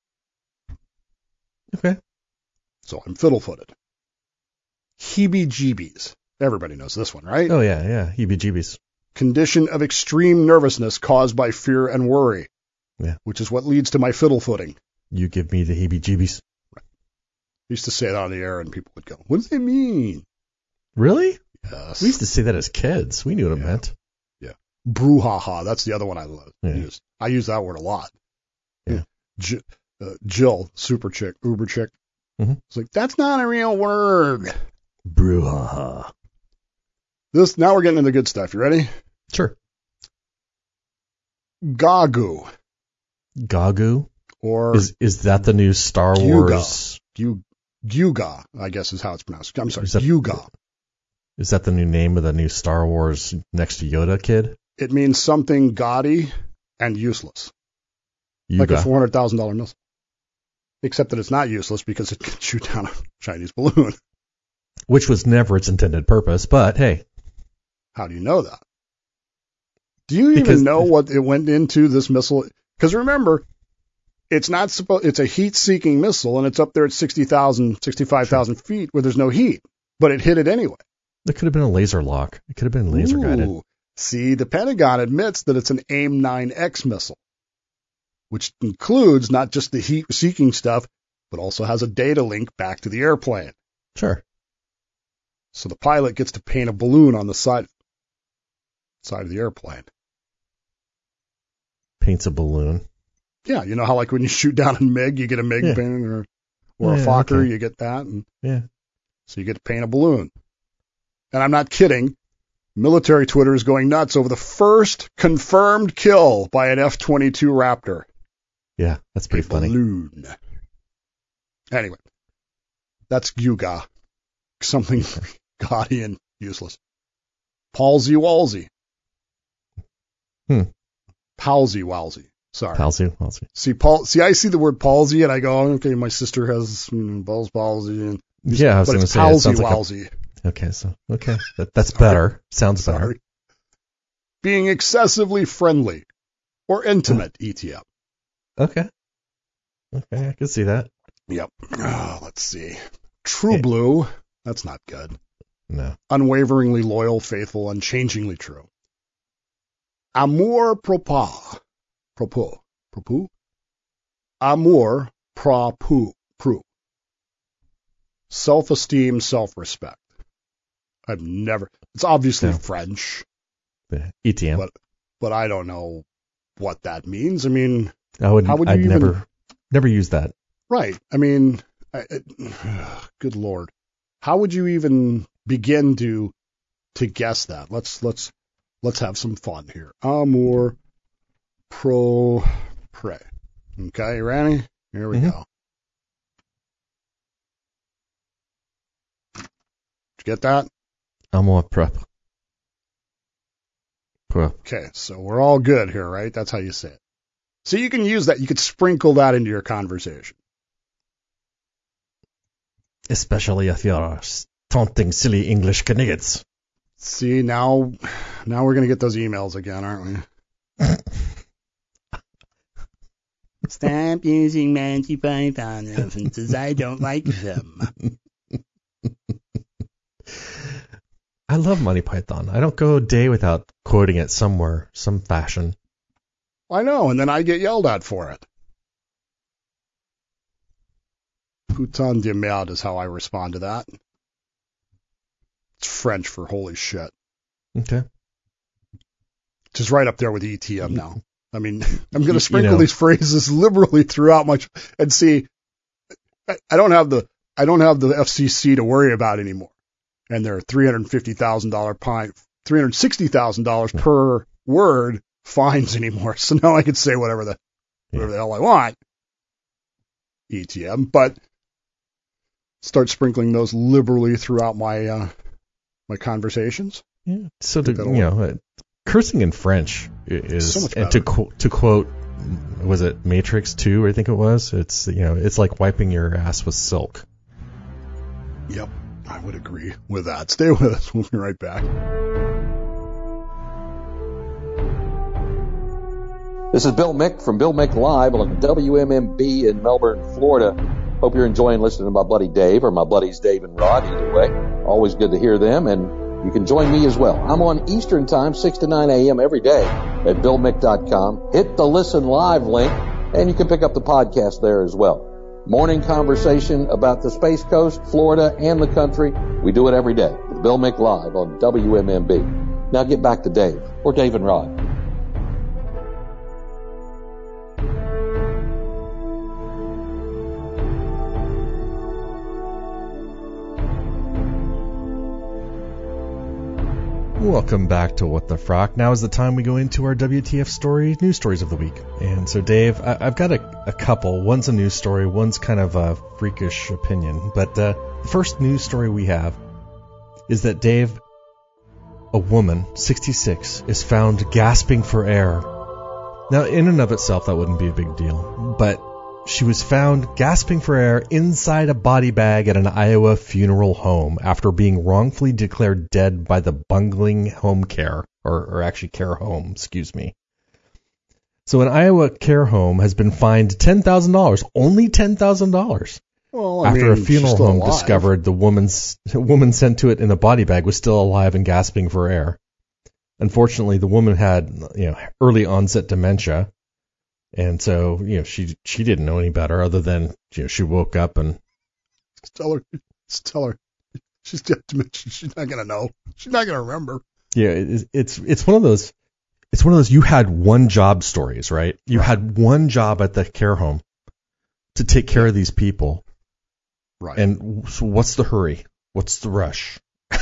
Okay. So I'm fiddle-footed. Heebie-jeebies. Everybody knows this one, right? Oh, yeah. Heebie-jeebies. Condition of extreme nervousness caused by fear and worry. Yeah. Which is what leads to my fiddle-footing. You give me the heebie-jeebies. Right. I used to say it on the air, and people would go, what does it mean? Really? Yes. We used to say that as kids. We knew what it meant. Yeah. Brouhaha. That's the other one I love. Yeah. I use that word a lot. Yeah. Jill, super chick, uber chick. Mm-hmm. It's like, that's not a real word. Brouhaha. Now we're getting into the good stuff. You ready? Sure. Gagu. Gagu? Or is that the new Star Wars? Gyuga, I guess is how it's pronounced. I'm sorry, Gyuga. Is that the new name of the new Star Wars next to Yoda kid? It means something gaudy and useless. Yuga. Like a $400,000 missile. Except that it's not useless because it can shoot down a Chinese balloon. Which was never its intended purpose, but hey. How do you know that? Do you even know what it went into this missile? Because remember, it's a heat-seeking missile, and it's up there at 65,000 feet where there's no heat. But it hit it anyway. It could have been a laser lock. It could have been laser guided. See, the Pentagon admits that it's an AIM-9X missile, which includes not just the heat-seeking stuff, but also has a data link back to the airplane. Sure. So the pilot gets to paint a balloon on the side of the airplane. Paints a balloon. Yeah, you know how like when you shoot down a MiG, you get a MiG painting, or a Fokker, you get that. And so you get to paint a balloon. And I'm not kidding. Military Twitter is going nuts over the first confirmed kill by an F-22 Raptor. Yeah, that's pretty funny. Balloon. Anyway, that's Gyuga. Something gaudy and useless. Palsy-walsy. Palsy-walsy. Sorry. Palsy-walsy. See, I see the word palsy and I go, okay, my sister has Bell's palsy. And yeah, I was going to say palsy-walsy. Okay, that's better. Sounds better. Being excessively friendly or intimate, ETM. Okay, I can see that. Yep. Let's see. True blue. That's not good. No. Unwaveringly loyal, faithful, unchangingly true. Amour propos. Amour propos. Self-esteem, self-respect. It's obviously French. ETM. But I don't know what that means. I mean, I'd never use that. Right. I mean, good Lord. How would you even begin to guess that? Let's have some fun here. Amour propre. Okay, you ready? Here we go. Did you get that? Amour propre. Okay, so we're all good here, right? That's how you say it. So you can use that. You could sprinkle that into your conversation. Especially if you're taunting silly English kniggets. See, now we're going to get those emails again, aren't we? Stop using Monty Python references. I don't like them. I love Monty Python. I don't go a day without quoting it somewhere, some fashion. I know, and then I get yelled at for it. Putain de merde is how I respond to that. It's French for holy shit. Okay. Which is right up there with ETM now. I mean, I'm going to sprinkle these phrases liberally throughout and see, I don't have the FCC to worry about anymore. And they're $360,000 per word fines anymore. So now I can say whatever the hell I want. ETM, but start sprinkling those liberally throughout my my conversations. Yeah. So cursing in French is, so much and better. to quote, was it Matrix 2? I think it was. It's it's like wiping your ass with silk. Yep, I would agree with that. Stay with us. We'll be right back. This is Bill Mick from Bill Mick Live on WMMB in Melbourne, Florida. Hope you're enjoying listening to my buddy Dave, or my buddies Dave and Rod, either way. Always good to hear them, and you can join me as well. I'm on Eastern Time, 6 to 9 a.m. every day at BillMick.com. Hit the Listen Live link, and you can pick up the podcast there as well. Morning conversation about the Space Coast, Florida, and the country. We do it every day with Bill Mick Live on WMMB. Now get back to Dave, or Dave and Rod. Welcome back to What the Frock. Now is the time we go into our WTF news stories of the week. And so, Dave, I've got a couple. One's a news story, one's kind of a freakish opinion. But the first news story we have is that, Dave, a woman, 66, is found gasping for air. Now, in and of itself, that wouldn't be a big deal. But she was found gasping for air inside a body bag at an Iowa funeral home after being wrongfully declared dead by the bungling home care, or actually care home, excuse me. So an Iowa care home has been fined $10,000, only $10,000, after a funeral home discovered the woman sent to it in a body bag was still alive and gasping for air. Unfortunately, the woman had early onset dementia. And so, she didn't know any better other than, she woke up and... Tell her. She's got dementia. She's not going to know. She's not going to remember. Yeah, it's one of those, you had one job stories, right? You had one job at the care home to take care of these people. Right. And so what's the hurry? What's the rush?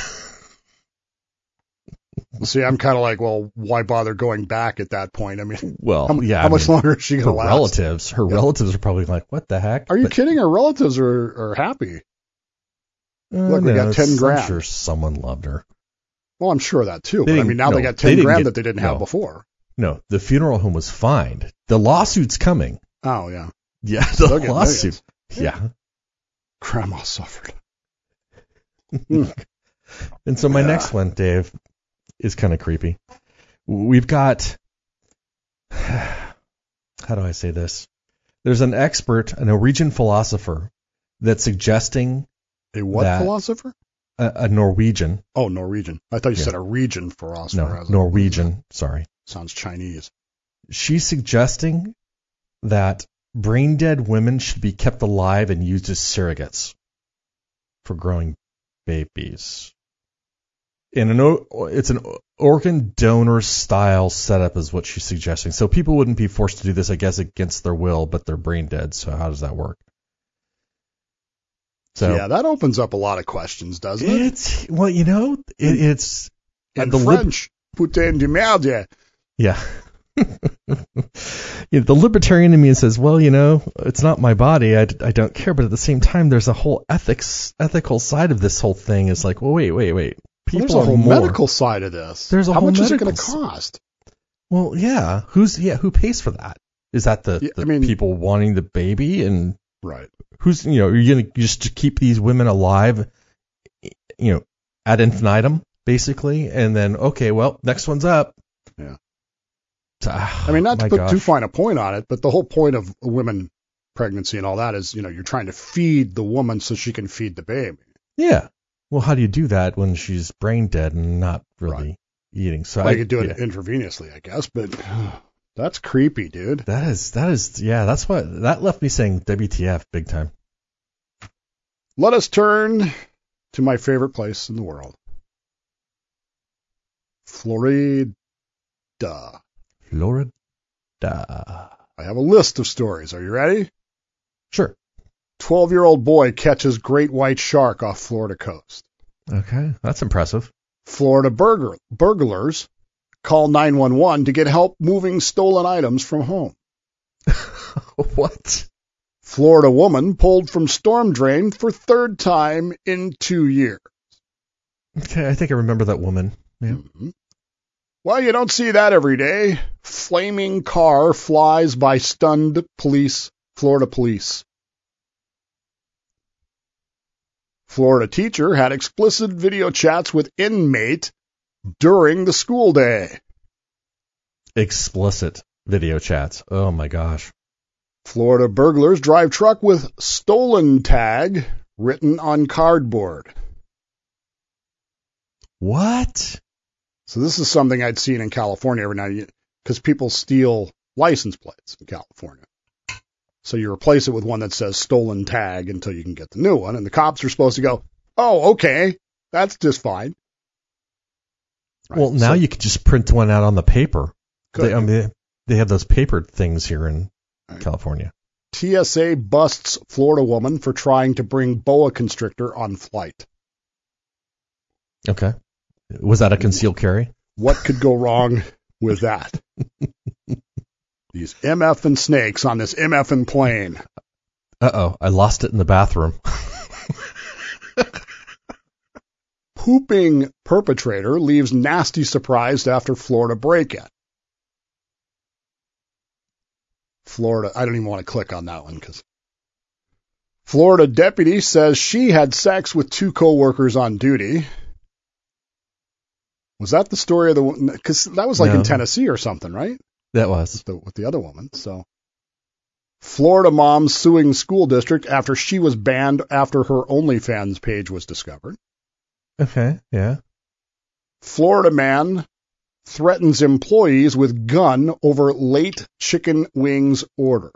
See, I'm kind of like, well, why bother going back at that point? I mean, how much longer is she going to last? Her relatives are probably like, what the heck? Are you kidding? Her relatives are happy. Look, we got 10 grand. I'm sure someone loved her. Well, I'm sure that too. But I mean, now they got 10 grand that they didn't have before. No, the funeral home was fined. The lawsuit's coming. Oh, yeah. Yeah, the lawsuit. Yeah. Grandma suffered. And so my next one, Dave, is kind of creepy. We've got, how do I say this? There's an expert, a Norwegian philosopher, that's suggesting a what philosopher? A Norwegian. Oh, Norwegian. I thought you said a region philosopher. No, Norwegian. Sorry. Sounds Chinese. She's suggesting that brain-dead women should be kept alive and used as surrogates for growing babies. It's an organ donor style setup is what she's suggesting. So people wouldn't be forced to do this, I guess, against their will, but they're brain dead. So how does that work? So yeah, that opens up a lot of questions, doesn't it? It's in French. Putain de merde. Yeah. The libertarian in me says, well, it's not my body. I don't care. But at the same time, there's a whole ethical side of this whole thing. Is like, well, wait. There's a whole medical side of this. How much is it going to cost? Well, yeah. Who pays for that? Is that the people wanting the baby? And right. Who's, you're going to just keep these women alive, ad infinitum, basically. And then, okay, well, next one's up. Yeah. Not to put too fine a point on it, but the whole point of a women pregnancy and all that is, you're trying to feed the woman so she can feed the baby. Yeah. Well, how do you do that when she's brain dead and not really eating? So you could do it intravenously, I guess, but that's creepy, dude. That is, that's what, that left me saying WTF big time. Let us turn to my favorite place in the world. Florida. I have a list of stories. Are you ready? Sure. 12-year-old boy catches great white shark off Florida coast. Okay, that's impressive. Florida burglars call 911 to get help moving stolen items from home. What? Florida woman pulled from storm drain for third time in 2 years. Okay, I think I remember that woman. Yeah. Mm-hmm. Well, you don't see that every day. Flaming car flies by stunned Florida police. Florida teacher had explicit video chats with inmate during the school day. Explicit video chats. Oh my gosh. Florida burglars drive truck with stolen tag written on cardboard. What? So this is something I'd seen in California every now and then, because people steal license plates in California. So you replace it with one that says stolen tag until you can get the new one, and the cops are supposed to go, oh, okay, that's just fine. Right. Well, now you could just print one out on the paper. They have those papered things here in California. TSA busts Florida woman for trying to bring boa constrictor on flight. Okay. Was that a concealed carry? What could go wrong with that? These MFing snakes on this MFing plane. Uh-oh, I lost it in the bathroom. Pooping perpetrator leaves nasty surprise after Florida break-in. Florida, I don't even want to click on that one because Florida deputy says she had sex with 2 co-workers on duty. Was that the story of the one? Because that was like in Tennessee or something, right? That was. With the other woman. So, Florida mom suing school district after she was banned after her OnlyFans page was discovered. Okay, yeah. Florida man threatens employees with gun over late chicken wings order.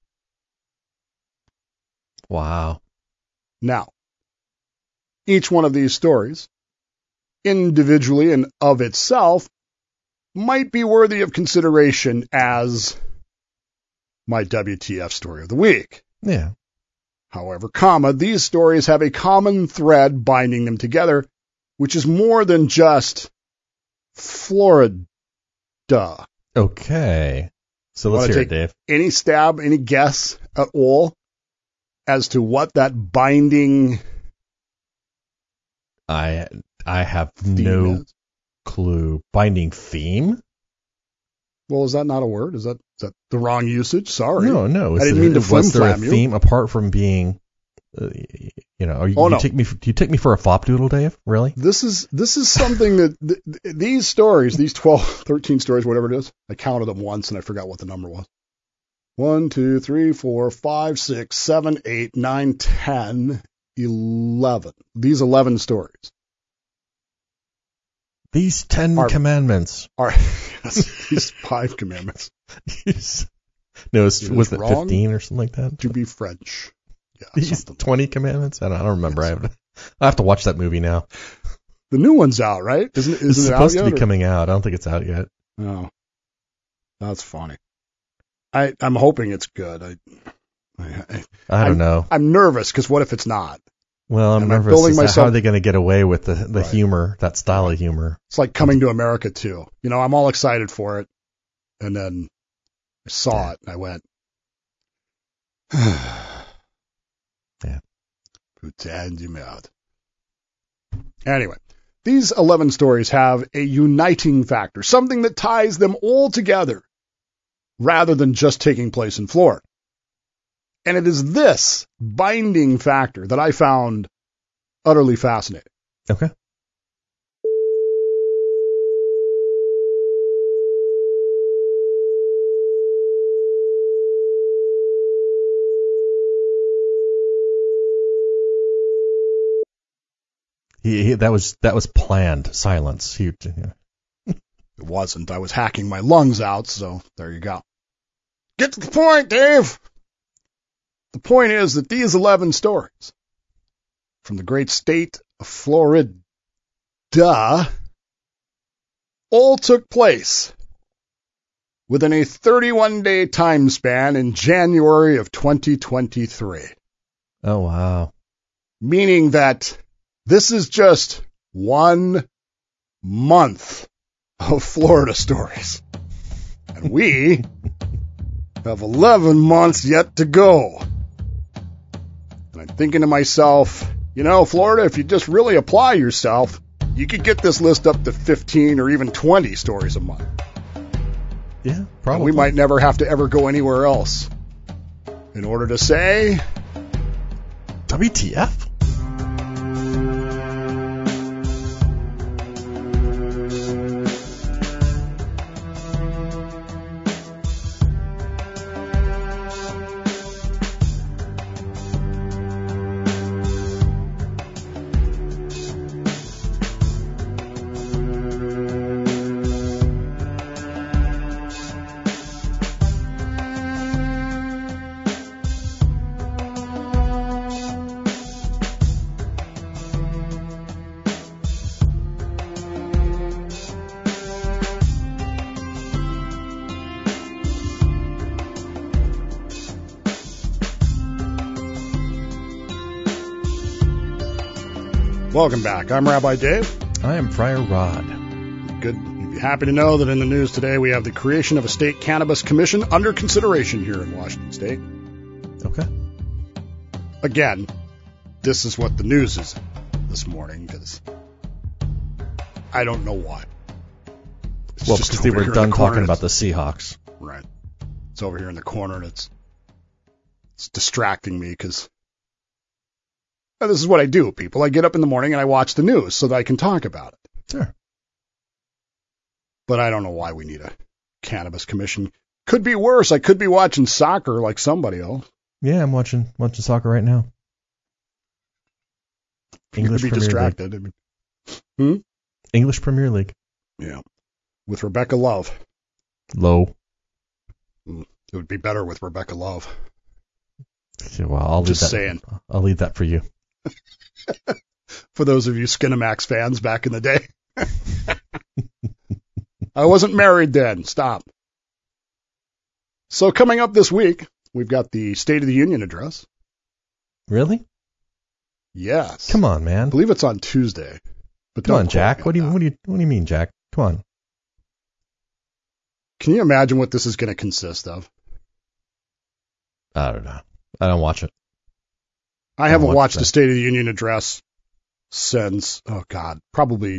Wow. Now, each one of these stories, individually and of itself, might be worthy of consideration as my WTF story of the week. Yeah. However, these stories have a common thread binding them together, which is more than just Florida. Okay. So let's hear it, Dave. Any guess at all as to what that binding I have no clue. Binding theme? Well, is that not a word? Is that the wrong usage? Sorry. No. I didn't mean to flim-flam you. Was there a theme apart from being, do you take me for a flopdoodle, Dave? Really? This is something that these stories, these 12, 13 stories, whatever it is, I counted them once and I forgot what the number was. 1, 2, 3, 4, 5, 6, 7, 8, 9, 10, 11. These 11 stories. These 10 commandments. These 5 commandments. No, was it 15 or something like that? To be French. Yeah, these 20 commandments? I don't remember. I have to watch that movie now. The new one's out, right? Isn't it's it supposed out to be coming out. I don't think it's out yet. Oh, that's funny. I'm hoping it's good. I don't know. I'm nervous because what if it's not? Well, I'm nervous. How are they going to get away with the humor, that style of humor? It's like Coming to America too. I'm all excited for it, and then I saw it and I went, yeah. Put your hand in your mouth. Anyway, these 11 stories have a uniting factor, something that ties them all together, rather than just taking place in Florida. And it is this binding factor that I found utterly fascinating. Okay. That was planned silence. It wasn't. I was hacking my lungs out, so there you go. Get to the point, Dave. The point is that these 11 stories from the great state of Florida all took place within a 31-day time span in January of 2023. Oh, wow. Meaning that this is just 1 month of Florida stories. And we have 11 months yet to go. And I'm thinking to myself, Florida, if you just really apply yourself, you could get this list up to 15 or even 20 stories a month. Yeah, probably. And we might never have to ever go anywhere else in order to say, WTF? Welcome back. I'm Rabbi Dave. I am Friar Rod. Good. You'd be happy to know that in the news today we have the creation of a state cannabis commission under consideration here in Washington State. Okay. Again, this is what the news is this morning, because I don't know why. Well, because they were done talking about the Seahawks. Right. It's over here in the corner, and it's distracting me because this is what I do, people. I get up in the morning and I watch the news so that I can talk about it. Sure. But I don't know why we need a cannabis commission. Could be worse. I could be watching soccer like somebody else. Yeah, I'm watching soccer right now. English Premier distracted. League. English Premier League. Yeah. With Rebecca Love. Low. It would be better with Rebecca Love. Well, I'll just leave that, saying. I'll leave that for you. For those of you Skinamax fans back in the day. I wasn't married then. Stop. So coming up this week, we've got the State of the Union address. Really? Yes. Come on, man. I believe it's on Tuesday. But come on, Jack. What do you mean, Jack? Come on. Can you imagine what this is going to consist of? I don't know. I don't watch it. I haven't watched the State of the Union address since, probably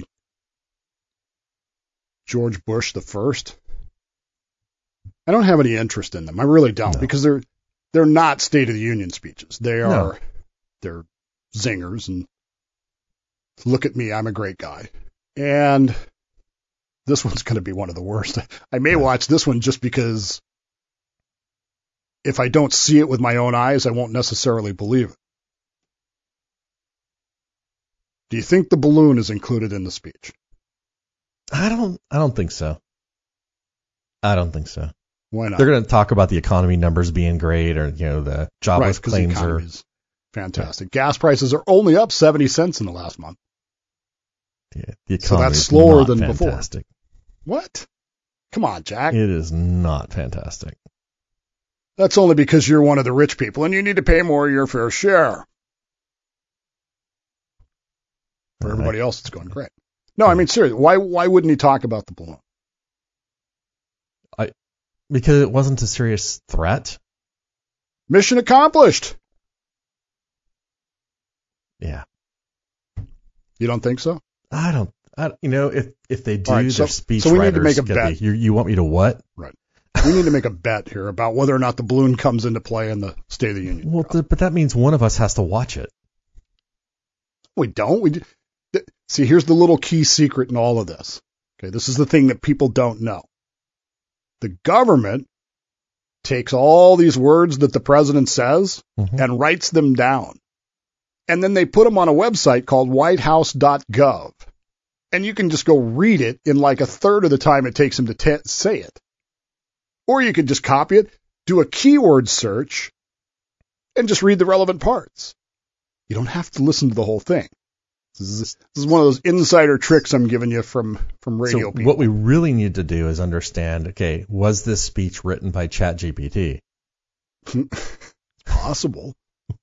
George Bush the First. I don't have any interest in them. I really don't, because they're not State of the Union speeches. They're zingers and look at me, I'm a great guy. And this one's going to be one of the worst. I may watch this one just because if I don't see it with my own eyes, I won't necessarily believe it. Do you think the balloon is included in the speech? I don't think so. I don't think so. Why not? They're going to talk about the economy numbers being great, or the jobless claims are fantastic. Gas prices are only up 70 cents in the last month. Yeah, the economy so that's slower than fantastic. Before. What? Come on, Jack. It is not fantastic. That's only because you're one of the rich people and you need to pay more of your fair share. For everybody else, it's going great. No, I mean, seriously, why wouldn't he talk about the balloon? Because it wasn't a serious threat. Mission accomplished. Yeah. You don't think so? I don't. If they do, right, their speech so we writers need to make a bet. You want me to what? Right. We need to make a bet here about whether or not the balloon comes into play in the State of the Union. Well, but that means one of us has to watch it. We don't. See, here's the little key secret in all of this. Okay, this is the thing that people don't know. The government takes all these words that the president says and writes them down. And then they put them on a website called whitehouse.gov. And you can just go read it in like a third of the time it takes him to say it. Or you could just copy it, do a keyword search, and just read the relevant parts. You don't have to listen to the whole thing. This is one of those insider tricks I'm giving you from radio people. What we really need to do is understand, okay, was this speech written by ChatGPT? It's possible.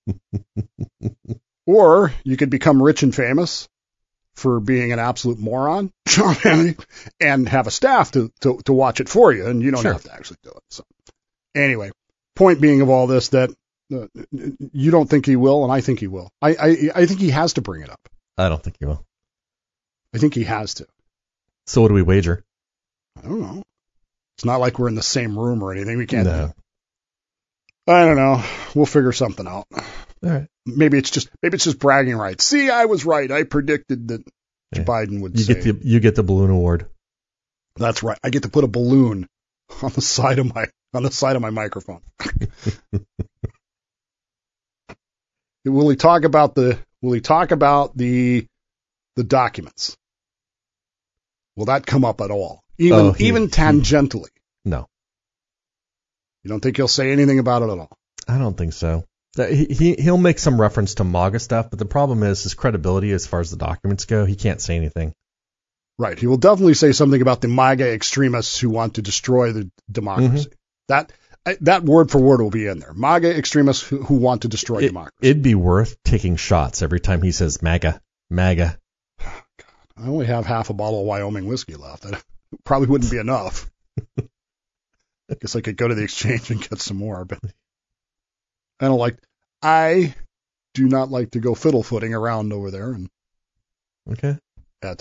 Or you could become rich and famous for being an absolute moron, and have a staff to watch it for you, and you don't have to actually do it. So, anyway, point being of all this that you don't think he will, and I think he will. I think he has to bring it up. I don't think he will. I think he has to. So what do we wager? I don't know. It's not like we're in the same room or anything. We can't. No. I don't know. We'll figure something out. All right. Maybe it's just bragging rights. See, I was right. I predicted that Biden would say. You get the balloon award. That's right. I get to put a balloon on the side of my microphone. Will he talk about the documents? Will that come up at all? Even tangentially? No. You don't think he'll say anything about it at all? I don't think so. He'll make some reference to MAGA stuff, but the problem is his credibility as far as the documents go. He can't say anything. Right. He will definitely say something about the MAGA extremists who want to destroy the democracy. That word for word will be in there. MAGA extremists who want to destroy democracy. It'd be worth taking shots every time he says MAGA. MAGA. I only have half a bottle of Wyoming whiskey left. That probably wouldn't be enough. I guess I could go to the exchange and get some more, but I do not like to go fiddle-footing around over there. And Okay. at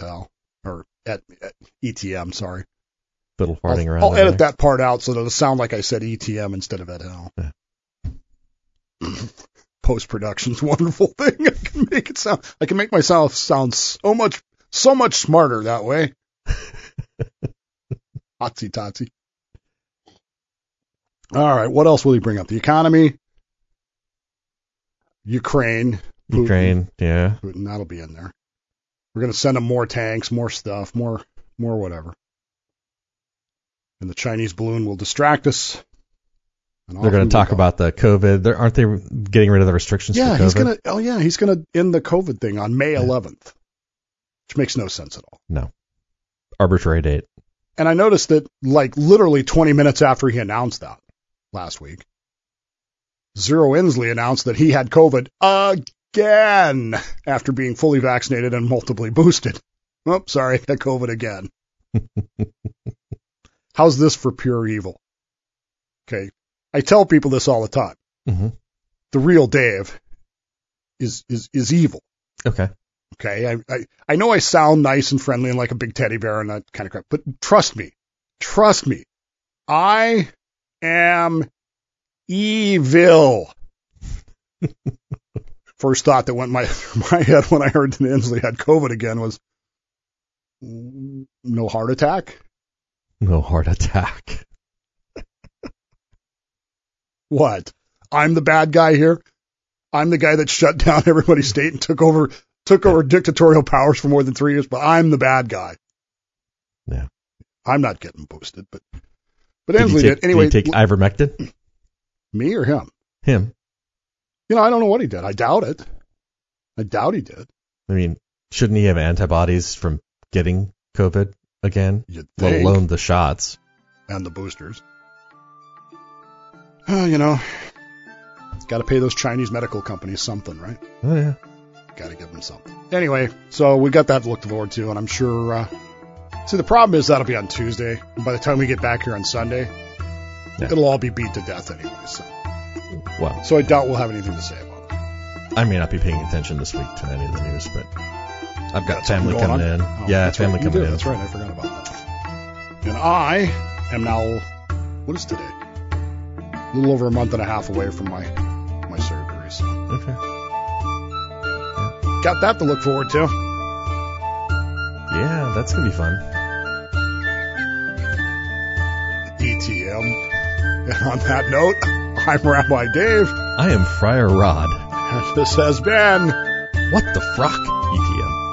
ETM, sorry. Fiddle-farting around. I'll over edit there. that part out so that it'll sound like I said ETM instead of et al. Yeah. Post-production's a wonderful thing. I can make myself sound so much smarter that way. Hotsy-totsy. All right, what else will he bring up? The economy, Ukraine, yeah. Putin, that'll be in there. We're going to send them more tanks, more stuff, more whatever. And the Chinese balloon will distract us. They're going to talk about the COVID. Aren't they getting rid of the restrictions for COVID? He's going to end the COVID thing on May 11th, which makes no sense at all. No. Arbitrary date. And I noticed that, literally 20 minutes after he announced that last week, Zero Inslee announced that he had COVID again after being fully vaccinated and multiply boosted. Oh, sorry, I got COVID again. How's this for pure evil? Okay. I tell people this all the time. Mm-hmm. The real Dave is evil. Okay. Okay. I know I sound nice and friendly and like a big teddy bear and that kind of crap, but trust me, I am evil. First thought that went my head when I heard that Inslee had COVID again was, no heart attack? No heart attack. What? I'm the bad guy here? I'm the guy that shut down everybody's state and took over dictatorial powers for more than 3 years, but I'm the bad guy. Yeah. I'm not getting boosted, but Inslee did. Anyway, did he take ivermectin? Me or him? Him. I don't know what he did. I doubt it. I doubt he did. I mean, shouldn't he have antibodies from getting COVID again? Let alone the shots. And the boosters. Got to pay those Chinese medical companies something, right? Oh, yeah. Got to give them something. Anyway, so we got that to look forward to, and I'm sure... see, the problem is that'll be on Tuesday. And by the time we get back here on Sunday, it'll all be beat to death anyway. So I doubt we'll have anything to say about it. I may not be paying attention this week to any of the news, but I've got family coming in. Oh, yeah, family right. coming in. That's right. I forgot about that. And I am now... What is today? A little over a month and a half away from my surgery. So. Okay. Got that to look forward to. Yeah, that's going to be fun. ETM. And on that note, I'm Rabbi Dave. I am Friar Rod. And this has been... What the Frock, ETM.